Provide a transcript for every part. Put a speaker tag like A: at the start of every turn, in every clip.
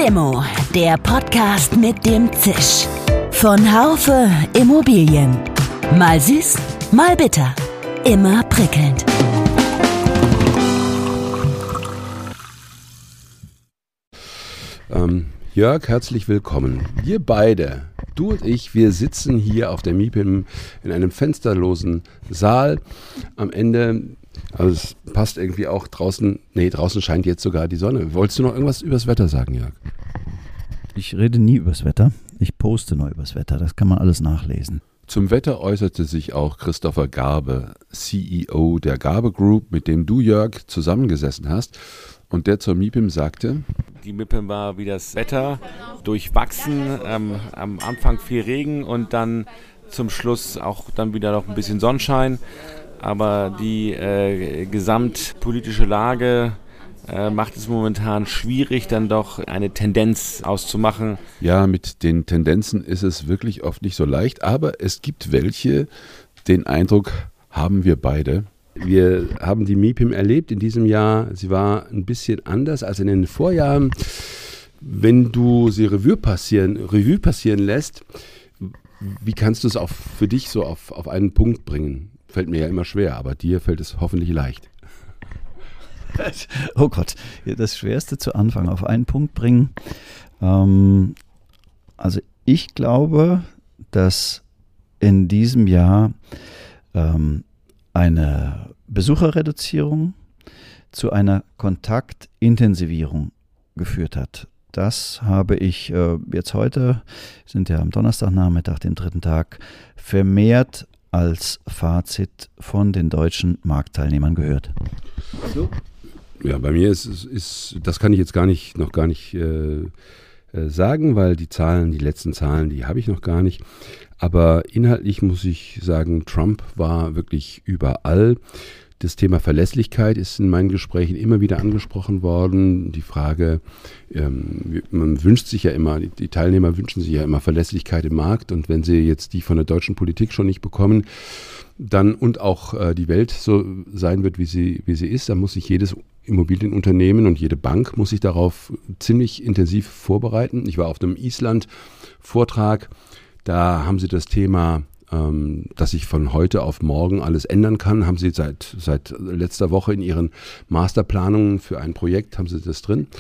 A: Immo, der Podcast mit dem Zisch. Von Haufe Immobilien. Mal süß, mal bitter. Immer prickelnd.
B: Jörg, herzlich willkommen. Wir beide, du und ich, wir sitzen hier auf der MIPIM in einem fensterlosen Saal. Am Ende, also es passt irgendwie auch draußen scheint jetzt sogar die Sonne. Wolltest du noch irgendwas übers Wetter sagen, Jörg?
C: Ich rede nie übers Wetter, ich poste nur übers Wetter, das kann man alles nachlesen.
B: Zum Wetter äußerte sich auch Christopher Garbe, CEO der Garbe Group, mit dem du, Jörg, zusammengesessen hast. Und der zur MIPIM sagte:
D: Die MIPIM war wie das Wetter, durchwachsen, am Anfang viel Regen und dann zum Schluss auch dann wieder noch ein bisschen Sonnenschein. Aber die gesamtpolitische Lage macht es momentan schwierig, dann doch eine Tendenz auszumachen.
B: Ja, mit den Tendenzen ist es wirklich oft nicht so leicht, aber es gibt welche, den Eindruck haben wir beide. Wir haben die MIPIM erlebt in diesem Jahr. Sie war ein bisschen anders als in den Vorjahren. Wenn du sie Revue passieren lässt, wie kannst du es auch für dich so auf einen Punkt bringen? Fällt mir ja immer schwer, aber dir fällt es hoffentlich leicht.
C: Oh Gott, das Schwerste zu Anfang auf einen Punkt bringen. Also ich glaube, dass in diesem Jahr eine Besucherreduzierung zu einer Kontaktintensivierung geführt hat. Das habe ich jetzt heute, sind ja am Donnerstagnachmittag, dem dritten Tag, vermehrt als Fazit von den deutschen Marktteilnehmern gehört.
B: So? Ja, bei mir ist das kann ich jetzt noch gar nicht sagen, weil die letzten Zahlen, die habe ich noch gar nicht. Aber inhaltlich muss ich sagen, Trump war wirklich überall. Das Thema Verlässlichkeit ist in meinen Gesprächen immer wieder angesprochen worden. Die Frage, man wünscht sich ja immer, die Teilnehmer wünschen sich ja immer Verlässlichkeit im Markt. Und wenn sie jetzt die von der deutschen Politik schon nicht bekommen, dann und auch die Welt so sein wird, wie sie ist, dann muss sich jedes Immobilienunternehmen und jede Bank muss sich darauf ziemlich intensiv vorbereiten. Ich war auf einem Island-Vortrag, da haben sie das Thema, dass sich von heute auf morgen alles ändern kann, haben sie seit letzter Woche in ihren Masterplanungen für ein Projekt, haben sie das drin.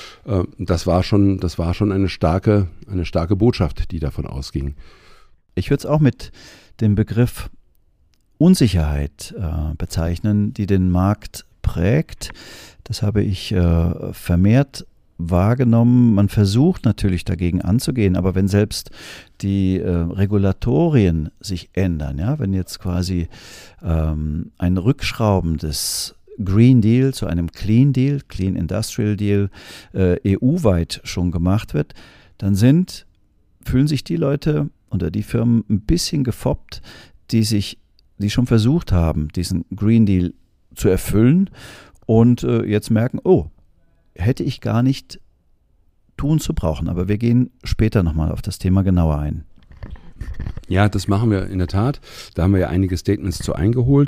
B: Das war schon eine starke Botschaft, die davon ausging.
C: Ich würde es auch mit dem Begriff Unsicherheit bezeichnen, die den Markt prägt. Das habe ich vermehrt wahrgenommen. Man versucht natürlich dagegen anzugehen, aber wenn selbst die Regulatorien sich ändern, ja, wenn jetzt quasi ein Rückschrauben des Green Deal zu einem Clean Deal, Clean Industrial Deal EU-weit schon gemacht wird, dann fühlen sich die Leute oder die Firmen ein bisschen gefoppt, die schon versucht haben, diesen Green Deal zu erfüllen und jetzt merken, oh, hätte ich gar nicht tun zu brauchen. Aber wir gehen später nochmal auf das Thema genauer ein.
B: Ja, das machen wir in der Tat. Da haben wir ja einige Statements zu eingeholt.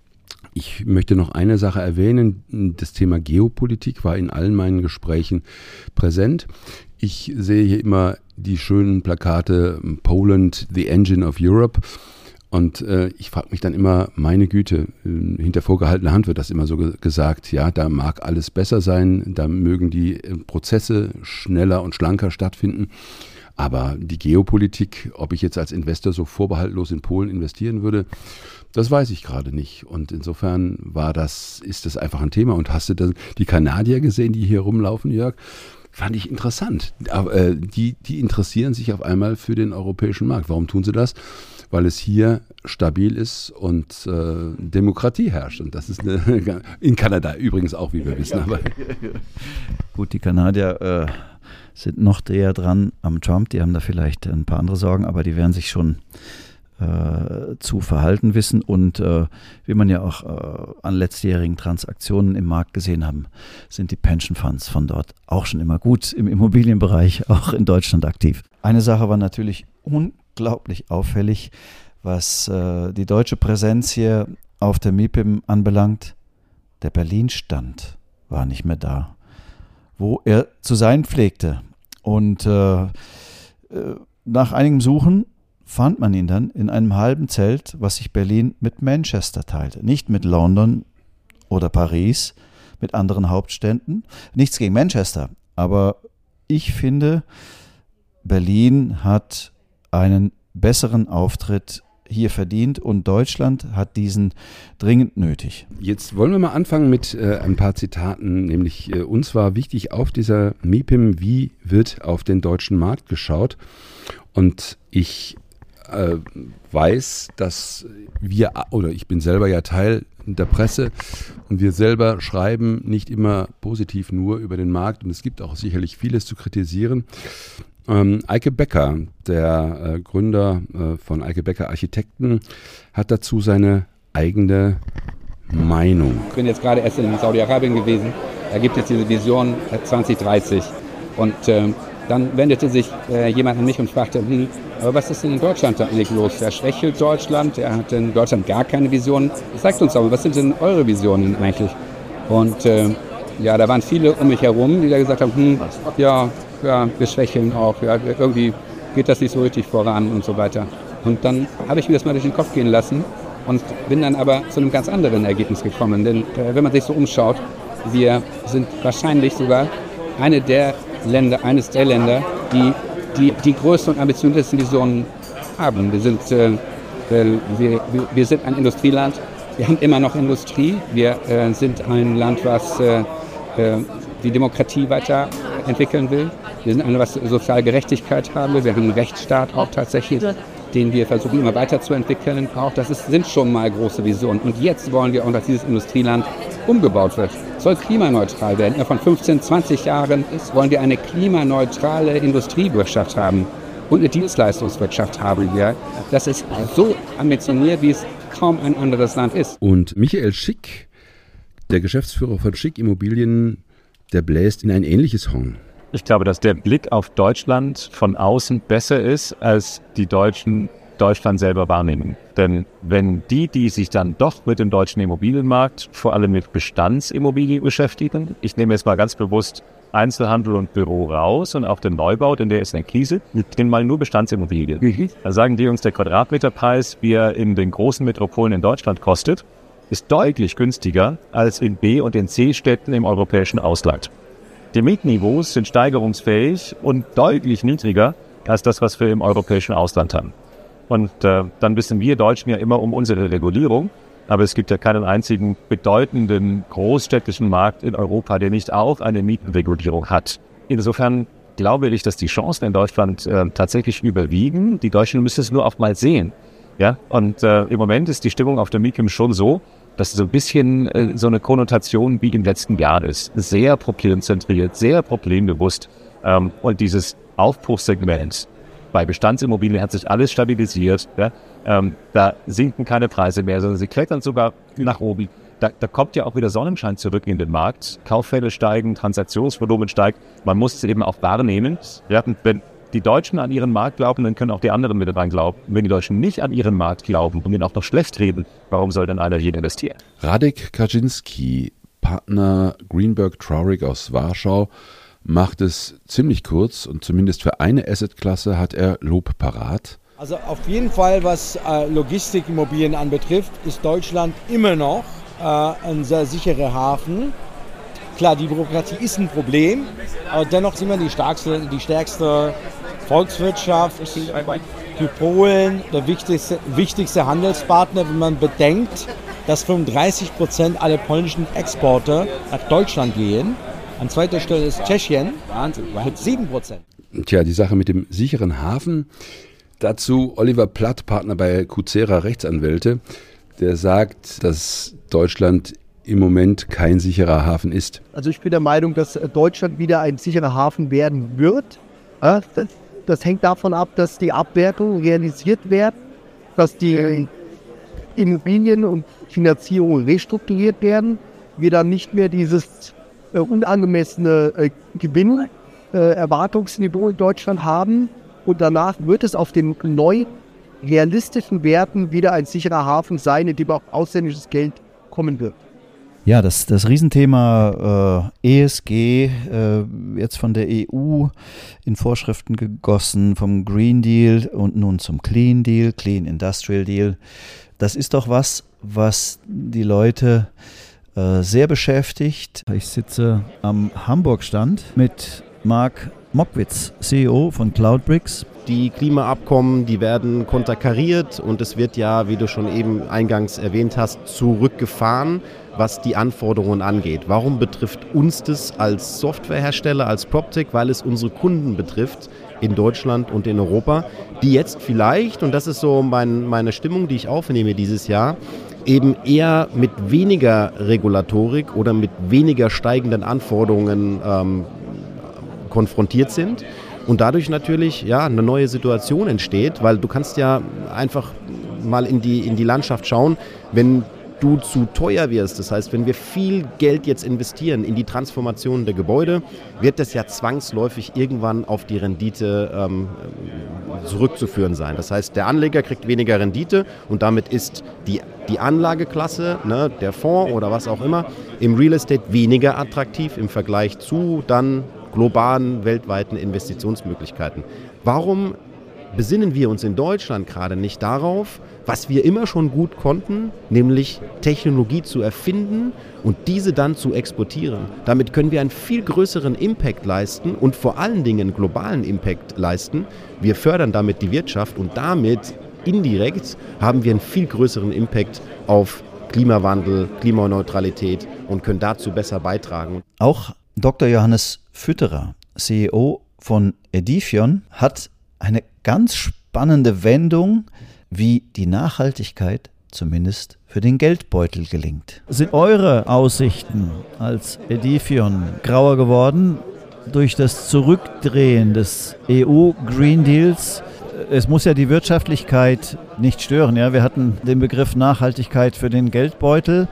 B: Ich möchte noch eine Sache erwähnen. Das Thema Geopolitik war in allen meinen Gesprächen präsent. Ich sehe hier immer die schönen Plakate Poland, the engine of Europe. Und ich frage mich dann immer, meine Güte, hinter vorgehaltener Hand wird das immer so gesagt, ja, da mag alles besser sein, da mögen die Prozesse schneller und schlanker stattfinden, aber die Geopolitik, ob ich jetzt als Investor so vorbehaltlos in Polen investieren würde, das weiß ich gerade nicht. Und insofern ist das einfach ein Thema. Und hast du dann die Kanadier gesehen, die hier rumlaufen, Jörg? Fand ich interessant. Aber die interessieren sich auf einmal für den europäischen Markt. Warum tun sie das? Weil es hier stabil ist und Demokratie herrscht. Und das ist in Kanada übrigens auch, wie wir wissen. Aber
C: gut, die Kanadier sind noch näher dran am Trump. Die haben da vielleicht ein paar andere Sorgen, aber die werden sich schon zu verhalten wissen. Und wie man ja auch an letztjährigen Transaktionen im Markt gesehen haben, sind die Pension Funds von dort auch schon immer gut im Immobilienbereich, auch in Deutschland aktiv. Eine Sache war natürlich unglaublich auffällig, was die deutsche Präsenz hier auf der MIPIM anbelangt. Der Berlin-Stand war nicht mehr da. Wo er zu sein pflegte, Und nach einigem Suchen fand man ihn dann in einem halben Zelt, was sich Berlin mit Manchester teilte. Nicht mit London oder Paris, mit anderen Hauptstädten. Nichts gegen Manchester, aber ich finde, Berlin hat einen besseren Auftritt hier verdient und Deutschland hat diesen dringend nötig.
B: Jetzt wollen wir mal anfangen mit ein paar Zitaten, nämlich uns war wichtig auf dieser MIPIM, wie wird auf den deutschen Markt geschaut, und ich weiß, dass wir, oder ich bin selber ja Teil der Presse und wir selber schreiben nicht immer positiv nur über den Markt und es gibt auch sicherlich vieles zu kritisieren. Eike Becker, der Gründer von Eike Becker Architekten, hat dazu seine eigene Meinung.
E: Ich bin jetzt gerade erst in Saudi-Arabien gewesen. Da gibt es diese Vision 2030. Und dann wendete sich jemand an mich und fragte, aber was ist denn in Deutschland da eigentlich los? Der schwächelt Deutschland, er hat in Deutschland gar keine Visionen. Sagt uns aber, was sind denn eure Visionen eigentlich? Und ja, da waren viele um mich herum, die da gesagt haben, ja, wir schwächeln auch, ja, irgendwie geht das nicht so richtig voran und so weiter. Und dann habe ich mir das mal durch den Kopf gehen lassen und bin dann aber zu einem ganz anderen Ergebnis gekommen. Denn wenn man sich so umschaut, wir sind wahrscheinlich sogar eines der Länder, die größten und ambitioniertesten Visionen haben. Wir sind ein Industrieland, wir haben immer noch Industrie, wir sind ein Land, was die Demokratie weiterentwickeln will. Wir sind ein Land, was soziale Gerechtigkeit haben will. Wir haben einen Rechtsstaat auch tatsächlich, den wir versuchen immer weiterzuentwickeln. Auch das sind schon mal große Visionen. Und jetzt wollen wir auch, dass dieses Industrieland umgebaut wird. Soll klimaneutral werden. Von 15, 20 Jahren wollen wir eine klimaneutrale Industriewirtschaft haben und eine Dienstleistungswirtschaft haben wir. Das ist so ambitioniert, wie es kaum ein anderes Land ist.
B: Und Michael Schick, der Geschäftsführer von Schick Immobilien, der bläst in ein ähnliches Horn.
F: Ich glaube, dass der Blick auf Deutschland von außen besser ist, als die Deutschen Deutschland selber wahrnehmen. Denn wenn die sich dann doch mit dem deutschen Immobilienmarkt, vor allem mit Bestandsimmobilien beschäftigen, ich nehme jetzt mal ganz bewusst Einzelhandel und Büro raus und auch den Neubau, denn der ist eine Krise, den mal nur Bestandsimmobilien. Dann sagen die uns, der Quadratmeterpreis, wie er in den großen Metropolen in Deutschland kostet, ist deutlich günstiger als in B- und in C-Städten im europäischen Ausland. Die Mietniveaus sind steigerungsfähig und deutlich niedriger als das, was wir im europäischen Ausland haben. Und dann wissen wir Deutschen ja immer um unsere Regulierung, aber es gibt ja keinen einzigen bedeutenden großstädtischen Markt in Europa, der nicht auch eine Mietenregulierung hat. Insofern glaube ich, dass die Chancen in Deutschland tatsächlich überwiegen. Die Deutschen müssen es nur auch mal sehen. Ja? Und im Moment ist die Stimmung auf der MIPIM schon so, dass es so ein bisschen so eine Konnotation wie im letzten Jahr ist. Sehr problemzentriert, sehr problembewusst. Und dieses Aufbruchssegment bei Bestandsimmobilien hat sich alles stabilisiert. Ja? Da sinken keine Preise mehr, sondern sie klettern sogar nach oben. Da kommt ja auch wieder Sonnenschein zurück in den Markt. Kauffälle steigen, Transaktionsvolumen steigt. Man muss es eben auch wahrnehmen. Ja? Und wenn die Deutschen an ihren Markt glauben, dann können auch die anderen mit dran glauben. Und wenn die Deutschen nicht an ihren Markt glauben und ihn auch noch schlecht reden, warum soll denn einer hier investieren?
B: Radek Kaczynski, Partner Greenberg Traurig aus Warschau, macht es ziemlich kurz und zumindest für eine Assetklasse hat er Lob parat.
G: Also auf jeden Fall, was Logistikimmobilien anbetrifft, ist Deutschland immer noch ein sehr sicherer Hafen. Klar, die Bürokratie ist ein Problem, aber dennoch sind wir die stärkste Volkswirtschaft. Für Polen der wichtigste Handelspartner, wenn man bedenkt, dass 35% aller polnischen Exporte nach Deutschland gehen. An zweiter Stelle ist Tschechien mit 7%.
B: Tja, die Sache mit dem sicheren Hafen. Dazu Oliver Platt, Partner bei Kuzera Rechtsanwälte, der sagt, dass Deutschland im Moment kein sicherer Hafen ist.
H: Also ich bin der Meinung, dass Deutschland wieder ein sicherer Hafen werden wird. Das hängt davon ab, dass die Abwertungen realisiert werden, dass die Immobilien und Finanzierungen restrukturiert werden, wir dann nicht mehr dieses unangemessene Gewinnerwartungsniveau in Deutschland haben und danach wird es auf den neuen realistischen Werten wieder ein sicherer Hafen sein, in dem auch ausländisches Geld kommen wird.
C: Ja, das Riesenthema ESG, jetzt von der EU in Vorschriften gegossen, vom Green Deal und nun zum Clean Deal, Clean Industrial Deal. Das ist doch was die Leute sehr beschäftigt. Ich sitze am Hamburg-Stand mit Marc Mockwitz, CEO von Cloudbricks.
I: Die Klimaabkommen, die werden konterkariert und es wird ja, wie du schon eben eingangs erwähnt hast, zurückgefahren, was die Anforderungen angeht. Warum betrifft uns das als Softwarehersteller, als PropTech? Weil es unsere Kunden betrifft in Deutschland und in Europa, die jetzt vielleicht, und das ist so meine Stimmung, die ich aufnehme dieses Jahr, eben eher mit weniger Regulatorik oder mit weniger steigenden Anforderungen konfrontiert sind und dadurch natürlich eine neue Situation entsteht, weil du kannst ja einfach mal in die Landschaft schauen, wenn du zu teuer wirst, das heißt, wenn wir viel Geld jetzt investieren in die Transformation der Gebäude, wird das ja zwangsläufig irgendwann auf die Rendite zurückzuführen sein. Das heißt, der Anleger kriegt weniger Rendite und damit ist die Anlageklasse, der Fonds oder was auch immer, im Real Estate weniger attraktiv im Vergleich zu dann globalen, weltweiten Investitionsmöglichkeiten. Warum besinnen wir uns in Deutschland gerade nicht darauf, was wir immer schon gut konnten, nämlich Technologie zu erfinden und diese dann zu exportieren. Damit können wir einen viel größeren Impact leisten und vor allen Dingen einen globalen Impact leisten. Wir fördern damit die Wirtschaft und damit indirekt haben wir einen viel größeren Impact auf Klimawandel, Klimaneutralität und können dazu besser beitragen.
C: Auch Dr. Johannes Fütterer, CEO von Edifion, hat eine ganz spannende Wendung, wie die Nachhaltigkeit zumindest für den Geldbeutel gelingt. Sind eure Aussichten als Edifion grauer geworden durch das Zurückdrehen des EU-Green Deals? Es muss ja die Wirtschaftlichkeit nicht stören. Ja? Wir hatten den Begriff Nachhaltigkeit für den Geldbeutel.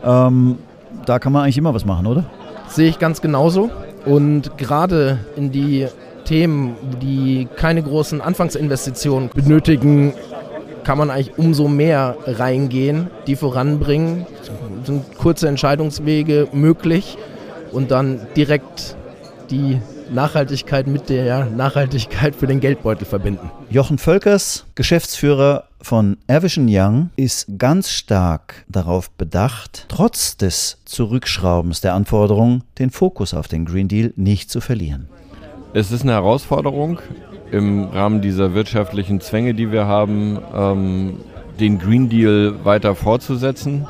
C: Da kann man eigentlich immer was machen, oder?
J: Sehe ich ganz genauso. Und gerade in die Themen, die keine großen Anfangsinvestitionen benötigen, kann man eigentlich umso mehr reingehen, die voranbringen. Es sind kurze Entscheidungswege möglich und dann direkt die Nachhaltigkeit mit der Nachhaltigkeit für den Geldbeutel verbinden.
C: Jochen Völkers, Geschäftsführer von Avision Young, ist ganz stark darauf bedacht, trotz des Zurückschraubens der Anforderungen den Fokus auf den Green Deal nicht zu verlieren.
K: Es ist eine Herausforderung im Rahmen dieser wirtschaftlichen Zwänge, die wir haben, den Green Deal weiter fortzusetzen.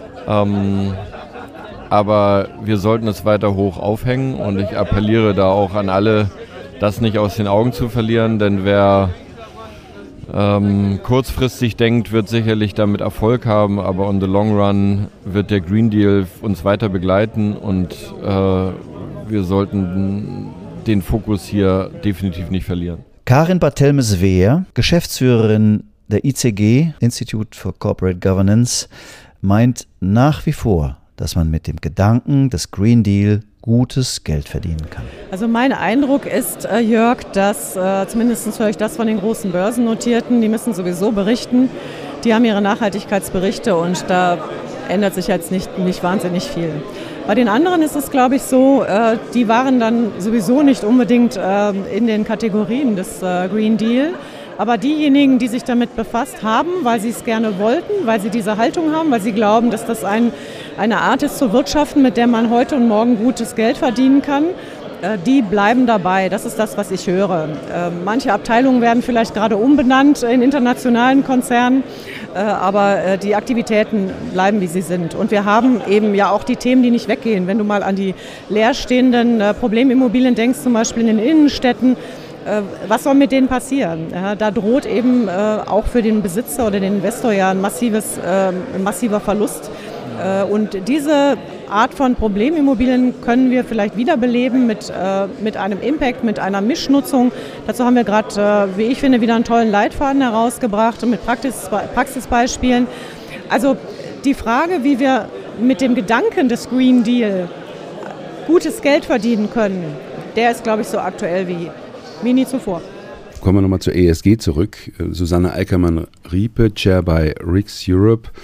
K: Aber wir sollten es weiter hoch aufhängen und ich appelliere da auch an alle, das nicht aus den Augen zu verlieren, denn wer kurzfristig denkt, wird sicherlich damit Erfolg haben, aber on the long run wird der Green Deal uns weiter begleiten und wir sollten den Fokus hier definitiv nicht verlieren.
C: Karin Barthelme-Sveer, Geschäftsführerin der ICG, Institute for Corporate Governance, meint nach wie vor, dass man mit dem Gedanken des Green Deal gutes Geld verdienen kann.
L: Also mein Eindruck ist, Jörg, dass zumindest höre ich das von den großen Börsennotierten, die müssen sowieso berichten, die haben ihre Nachhaltigkeitsberichte und da ändert sich jetzt nicht wahnsinnig viel. Bei den anderen ist es, glaube ich, so, die waren dann sowieso nicht unbedingt in den Kategorien des Green Deal. Aber diejenigen, die sich damit befasst haben, weil sie es gerne wollten, weil sie diese Haltung haben, weil sie glauben, dass das eine Art ist zu wirtschaften, mit der man heute und morgen gutes Geld verdienen kann, die bleiben dabei. Das ist das, was ich höre. Manche Abteilungen werden vielleicht gerade umbenannt in internationalen Konzernen, aber die Aktivitäten bleiben, wie sie sind. Und wir haben eben ja auch die Themen, die nicht weggehen. Wenn du mal an die leerstehenden Problemimmobilien denkst, zum Beispiel in den Innenstädten, was soll mit denen passieren? Ja, da droht eben auch für den Besitzer oder den Investor ja ein massiver Verlust. Und diese Art von Problemimmobilien können wir vielleicht wiederbeleben mit einem Impact, mit einer Mischnutzung. Dazu haben wir gerade, wie ich finde, wieder einen tollen Leitfaden herausgebracht und mit Praxisbeispielen. Also die Frage, wie wir mit dem Gedanken des Green Deal gutes Geld verdienen können, der ist, glaube ich, so aktuell wie nie zuvor.
B: Kommen wir nochmal zur ESG zurück. Susanne Eickermann-Riepe, Chair bei RIX Europe,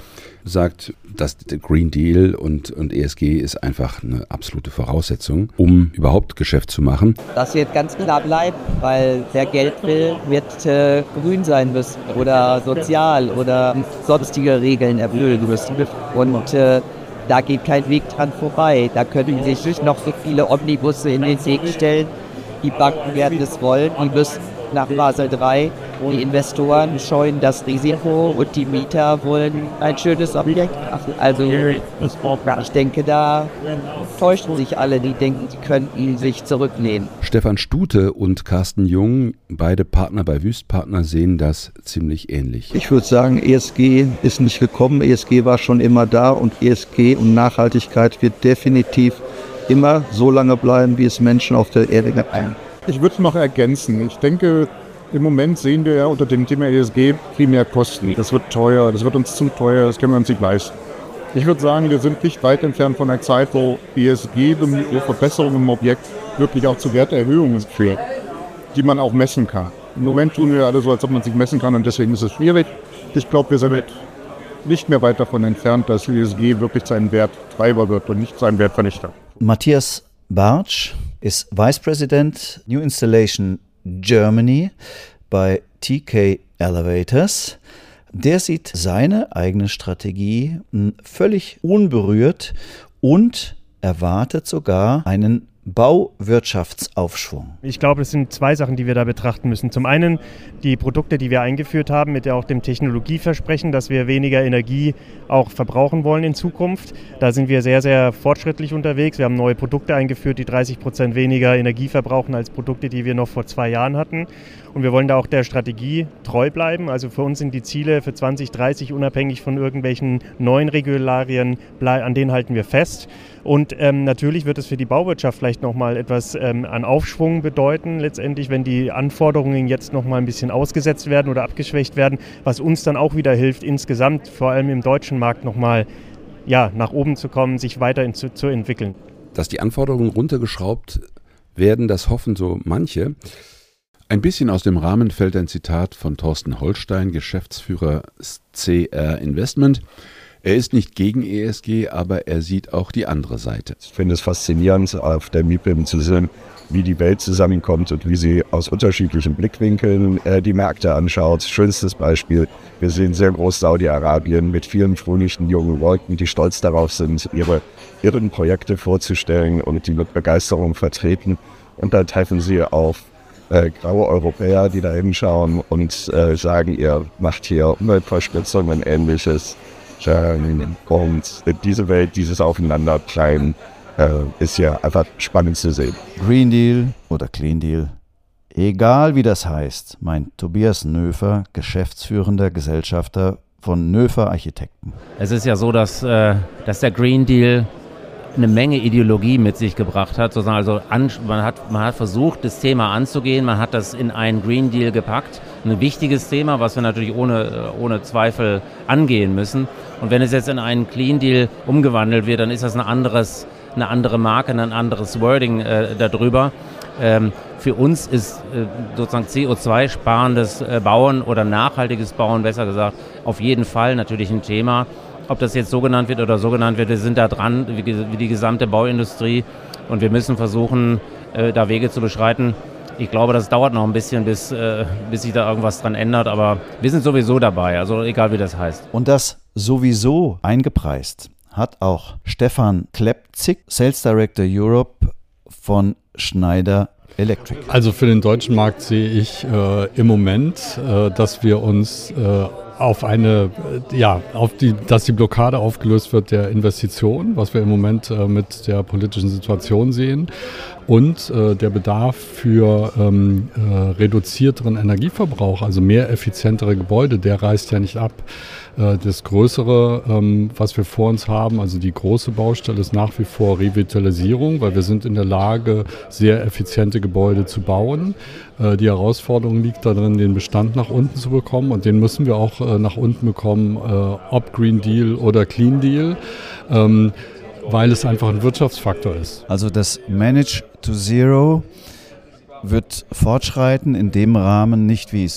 B: sagt, dass der Green Deal und ESG ist einfach eine absolute Voraussetzung, um überhaupt Geschäft zu machen.
M: Das wird ganz klar bleiben, weil wer Geld will, wird grün sein müssen oder sozial oder sonstige Regeln erfüllen müssen. Und da geht kein Weg dran vorbei. Da können sich noch so viele Omnibusse in den Weg stellen. Die Banken werden es wollen und müssen nach Basel III. Die Investoren scheuen das Risiko und die Mieter wollen ein schönes Objekt. Also ich denke, da täuschen sich alle, die denken, sie könnten sich zurücknehmen.
B: Stefan Stute und Carsten Jung, beide Partner bei Wüstpartner, sehen das ziemlich ähnlich.
N: Ich würde sagen, ESG ist nicht gekommen. ESG war schon immer da und ESG und Nachhaltigkeit wird definitiv immer so lange bleiben, wie es Menschen auf der Erde gibt.
O: Ich würde es noch ergänzen. Ich denke, im Moment sehen wir ja unter dem Thema ESG primär Kosten. Das wird teuer, das wird uns zu teuer, das können wir uns nicht leisten. Ich würde sagen, wir sind nicht weit entfernt von der Zeit, wo ESG, die Verbesserung im Objekt, wirklich auch zu Werterhöhungen führt, die man auch messen kann. Im Moment tun wir alle so, als ob man sich messen kann und deswegen ist es schwierig. Ich glaube, wir sind nicht mehr weit davon entfernt, dass ESG wirklich zu einem Werttreiber wird und nicht zu einem Wertvernichter.
C: Matthias Bartsch ist Vice President New Installation Germany bei TK Elevators. Der sieht seine eigene Strategie völlig unberührt und erwartet sogar einen Bauwirtschaftsaufschwung.
P: Ich glaube, es sind zwei Sachen, die wir da betrachten müssen. Zum einen die Produkte, die wir eingeführt haben, mit auch dem Technologieversprechen, dass wir weniger Energie auch verbrauchen wollen in Zukunft. Da sind wir sehr, sehr fortschrittlich unterwegs. Wir haben neue Produkte eingeführt, die 30% weniger Energie verbrauchen als Produkte, die wir noch vor 2 Jahren hatten. Und wir wollen da auch der Strategie treu bleiben. Also für uns sind die Ziele für 2030 unabhängig von irgendwelchen neuen Regularien, an denen halten wir fest. Und natürlich wird es für die Bauwirtschaft vielleicht nochmal etwas an Aufschwung bedeuten, letztendlich, wenn die Anforderungen jetzt nochmal ein bisschen ausgesetzt werden oder abgeschwächt werden, was uns dann auch wieder hilft, insgesamt vor allem im deutschen Markt nochmal nach oben zu kommen, sich weiter zu entwickeln.
B: Dass die Anforderungen runtergeschraubt werden, das hoffen so manche. Ein bisschen aus dem Rahmen fällt ein Zitat von Thorsten Holstein, Geschäftsführer CR Investment. Er ist nicht gegen ESG, aber er sieht auch die andere Seite.
Q: Ich finde es faszinierend, auf der MIPIM zu sehen, wie die Welt zusammenkommt und wie sie aus unterschiedlichen Blickwinkeln die Märkte anschaut. Schönstes Beispiel, wir sehen sehr groß Saudi-Arabien mit vielen fröhlichen jungen Leuten, die stolz darauf sind, ihre irren Projekte vorzustellen und die mit Begeisterung vertreten. Und dann treffen sie auf graue Europäer, die da hinschauen und sagen, ihr macht hier Umweltverschmutzung und Ähnliches. Und diese Welt, dieses Aufeinanderkleiden ist ja einfach spannend zu sehen.
C: Green Deal oder Clean Deal, egal wie das heißt, meint Tobias Nöfer, geschäftsführender Gesellschafter von Nöfer Architekten.
R: Es ist ja so, dass der Green Deal eine Menge Ideologie mit sich gebracht hat. Also man hat versucht, das Thema anzugehen, man hat das in einen Green Deal gepackt. Ein wichtiges Thema, was wir natürlich ohne Zweifel angehen müssen. Und wenn es jetzt in einen Clean Deal umgewandelt wird, dann ist das eine andere Marke, ein anderes Wording darüber. Für uns ist sozusagen CO2-sparendes Bauen oder nachhaltiges Bauen, besser gesagt, auf jeden Fall natürlich ein Thema. Ob das jetzt so genannt wird oder so genannt wird, wir sind da dran, wie die gesamte Bauindustrie. Und wir müssen versuchen, da Wege zu beschreiten. Ich glaube, das dauert noch ein bisschen, bis sich da irgendwas dran ändert. Aber wir sind sowieso dabei, also egal wie das heißt.
C: Und das sowieso eingepreist hat auch Stefan Klepzig, Sales Director Europe von Schneider Electric.
S: Also für den deutschen Markt sehe ich im Moment, dass wir uns dass die Blockade aufgelöst wird der Investitionen, was wir im Moment mit der politischen Situation sehen, und der Bedarf für reduzierteren Energieverbrauch, also mehr effizientere Gebäude, der reißt ja nicht ab. Das Größere, was wir vor uns haben, also die große Baustelle, ist nach wie vor Revitalisierung, weil wir sind in der Lage, sehr effiziente Gebäude zu bauen. Die Herausforderung liegt darin, den Bestand nach unten zu bekommen, und den müssen wir auch nach unten bekommen, ob Green Deal oder Clean Deal, weil es einfach ein Wirtschaftsfaktor ist.
C: Also das Manage to Zero wird fortschreiten in dem Rahmen nicht, wie es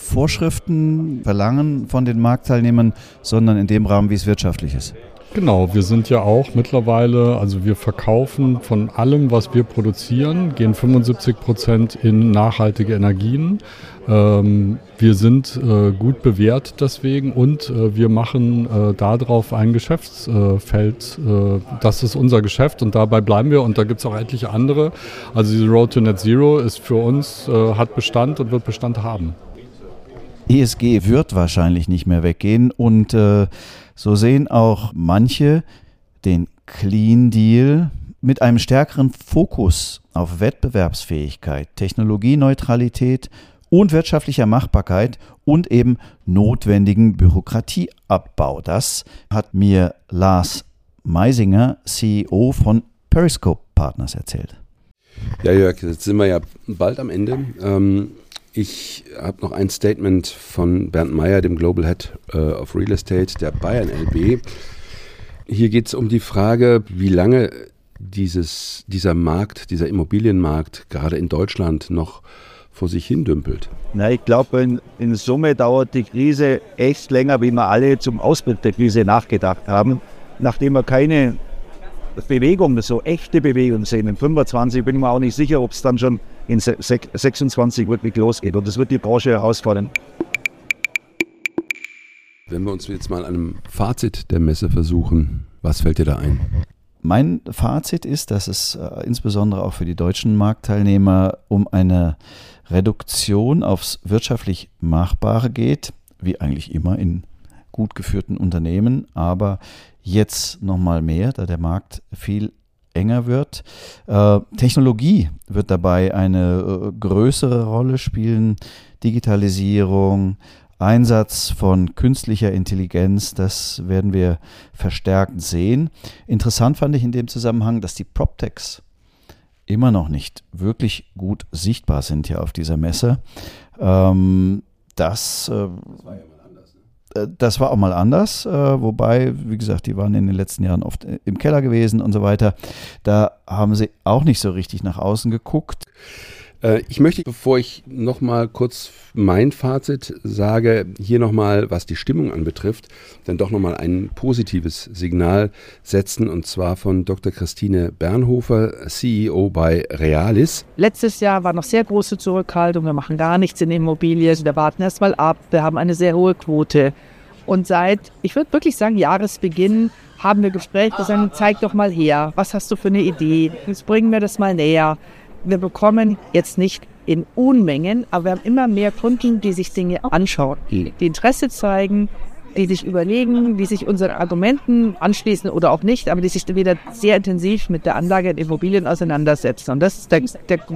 C: Vorschriften verlangen von den Marktteilnehmern, sondern in dem Rahmen, wie es wirtschaftlich ist.
S: Genau, wir sind ja auch mittlerweile, also wir verkaufen von allem, was wir produzieren, gehen 75% in nachhaltige Energien. Wir sind gut bewährt deswegen und wir machen darauf ein Geschäftsfeld. Das ist unser Geschäft und dabei bleiben wir und da gibt es auch etliche andere. Also diese Road to Net Zero ist für uns, hat Bestand und wird Bestand haben.
C: ESG wird wahrscheinlich nicht mehr weggehen und so sehen auch manche den Clean Deal mit einem stärkeren Fokus auf Wettbewerbsfähigkeit, Technologieneutralität und wirtschaftlicher Machbarkeit und eben notwendigen Bürokratieabbau. Das hat mir Lars Meisinger, CEO von Periscope Partners, erzählt.
B: Ja, Jörg, jetzt sind wir ja bald am Ende. Ich habe noch ein Statement von Bernd Meyer, dem Global Head of Real Estate der Bayern LB. Hier geht es um die Frage, wie lange dieser Markt, dieser Immobilienmarkt gerade in Deutschland noch vor sich hin dümpelt.
N: Na, ich glaube, in Summe dauert die Krise echt länger, wie wir alle zum Ausbruch der Krise nachgedacht haben. Nachdem wir keine Bewegung, so echte Bewegung sehen. In 25 bin ich mir auch nicht sicher, ob es dann schon in 26 wirklich losgeht. Und das wird die Branche herausfordern.
B: Wenn wir uns jetzt mal an einem Fazit der Messe versuchen, was fällt dir da ein?
C: Mein Fazit ist, dass es insbesondere auch für die deutschen Marktteilnehmer um eine Reduktion aufs wirtschaftlich Machbare geht, wie eigentlich immer in gut geführten Unternehmen, aber jetzt nochmal mehr, da der Markt viel enger wird. Technologie wird dabei eine größere Rolle spielen, Digitalisierung, Einsatz von künstlicher Intelligenz, das werden wir verstärkt sehen. Interessant fand ich in dem Zusammenhang, dass die PropTechs immer noch nicht wirklich gut sichtbar sind hier auf dieser Messe. Das war auch mal anders, wobei, wie gesagt, die waren in den letzten Jahren oft im Keller gewesen und so weiter. Da haben sie auch nicht so richtig nach außen geguckt.
B: Ich möchte, bevor ich nochmal kurz mein Fazit sage, hier nochmal, was die Stimmung anbetrifft, dann doch nochmal ein positives Signal setzen, und zwar von Dr. Christine Bernhofer, CEO bei Realis.
T: Letztes Jahr war noch sehr große Zurückhaltung, wir machen gar nichts in Immobilien, wir warten erst mal ab, wir haben eine sehr hohe Quote. Und seit, ich würde wirklich sagen, Jahresbeginn haben wir Gespräche, wir sagen, zeig doch mal her, was hast du für eine Idee, jetzt bringen wir das mal näher. Wir bekommen jetzt nicht in Unmengen, aber wir haben immer mehr Kunden, die sich Dinge anschauen, die Interesse zeigen, die sich überlegen, die sich unseren Argumenten anschließen oder auch nicht, aber die sich wieder sehr intensiv mit der Anlage in Immobilien auseinandersetzen. Und das ist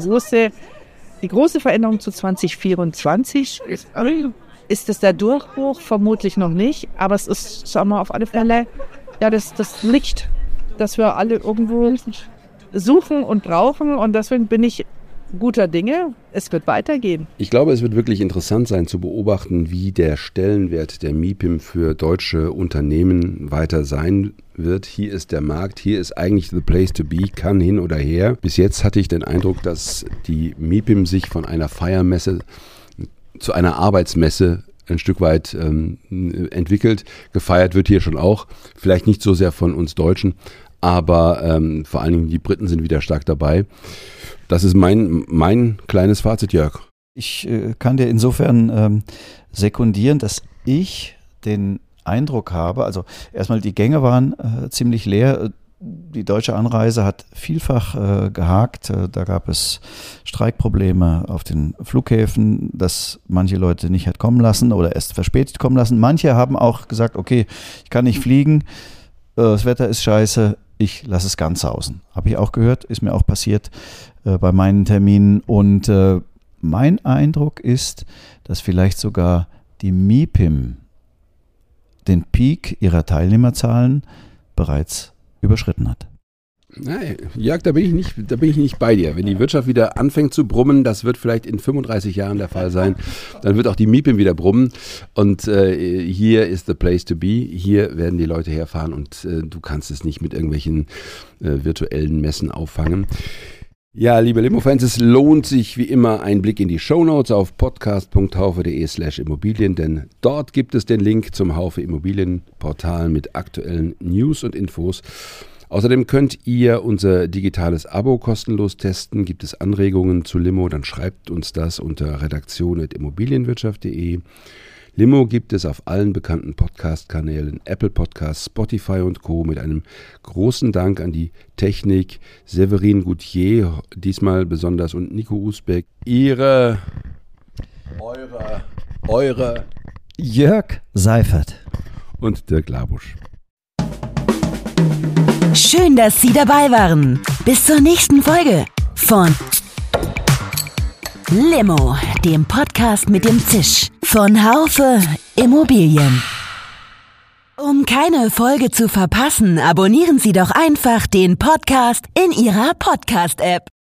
T: die große Veränderung zu 2024. Ist es der Durchbruch? Vermutlich noch nicht, aber es ist, sagen wir, auf alle Fälle ja, das Licht, das wir alle irgendwo suchen und brauchen, und deswegen bin ich guter Dinge. Es wird weitergehen.
B: Ich glaube, es wird wirklich interessant sein zu beobachten, wie der Stellenwert der MIPIM für deutsche Unternehmen weiter sein wird. Hier ist der Markt, hier ist eigentlich the place to be, kann hin oder her. Bis jetzt hatte ich den Eindruck, dass die MIPIM sich von einer Feiermesse zu einer Arbeitsmesse ein Stück weit entwickelt. Gefeiert wird hier schon auch, vielleicht nicht so sehr von uns Deutschen, aber vor allen Dingen die Briten sind wieder stark dabei. Das ist mein kleines Fazit, Jörg.
C: Ich kann dir insofern sekundieren, dass ich den Eindruck habe, also erstmal die Gänge waren ziemlich leer. Die deutsche Anreise hat vielfach gehakt. Da gab es Streikprobleme auf den Flughäfen, dass manche Leute nicht hat kommen lassen oder erst verspätet kommen lassen. Manche haben auch gesagt, okay, ich kann nicht fliegen, das Wetter ist scheiße, ich lasse es ganz sausen. Habe ich auch gehört, ist mir auch passiert bei meinen Terminen. Und mein Eindruck ist, dass vielleicht sogar die MIPIM den Peak ihrer Teilnehmerzahlen bereits überschritten hat.
B: Nein, Jörg, da bin ich nicht bei dir. Wenn die Wirtschaft wieder anfängt zu brummen, das wird vielleicht in 35 Jahren der Fall sein, dann wird auch die MIPIM wieder brummen. Und hier ist the place to be. Hier werden die Leute herfahren und du kannst es nicht mit irgendwelchen virtuellen Messen auffangen. Ja, liebe Limo-Fans, es lohnt sich wie immer ein Blick in die Shownotes auf podcast.haufe.de/Immobilien, denn dort gibt es den Link zum Haufe Immobilienportal mit aktuellen News und Infos. Außerdem könnt ihr unser digitales Abo kostenlos testen. Gibt es Anregungen zu Limo, dann schreibt uns das unter redaktion@immobilienwirtschaft.de. Limo gibt es auf allen bekannten Podcast-Kanälen, Apple Podcasts, Spotify und Co. Mit einem großen Dank an die Technik, Severin Goutier, diesmal besonders, und Nico Usbeck. Eure
C: Jörg Seifert
B: und Dirk Labusch.
A: Schön, dass Sie dabei waren. Bis zur nächsten Folge von Limo, dem Podcast mit dem Zisch von Haufe Immobilien. Um keine Folge zu verpassen, abonnieren Sie doch einfach den Podcast in Ihrer Podcast-App.